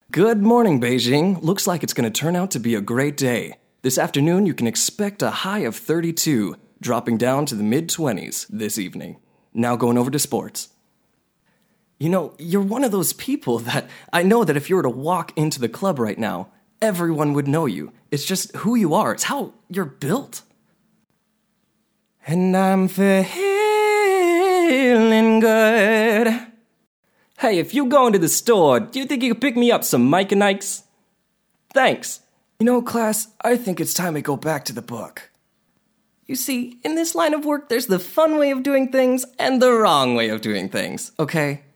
Good morning, Beijing. Looks like it's going to turn out to be a great day. This afternoon, you can expect a high of 32, dropping down to the mid-20s this evening. Now going over to sports. You know, you're one of those people that I know that if you were to walk into the club right now, everyone would know you. It's just who you are. It's how you're built. And I'm feeling good. Hey, if you go into the store, do you think you could pick me up some Mike and Ike's? Thanks. You know, class, I think it's time we go back to the book. You see, in this line of work, there's the fun way of doing things and the wrong way of doing things, okay?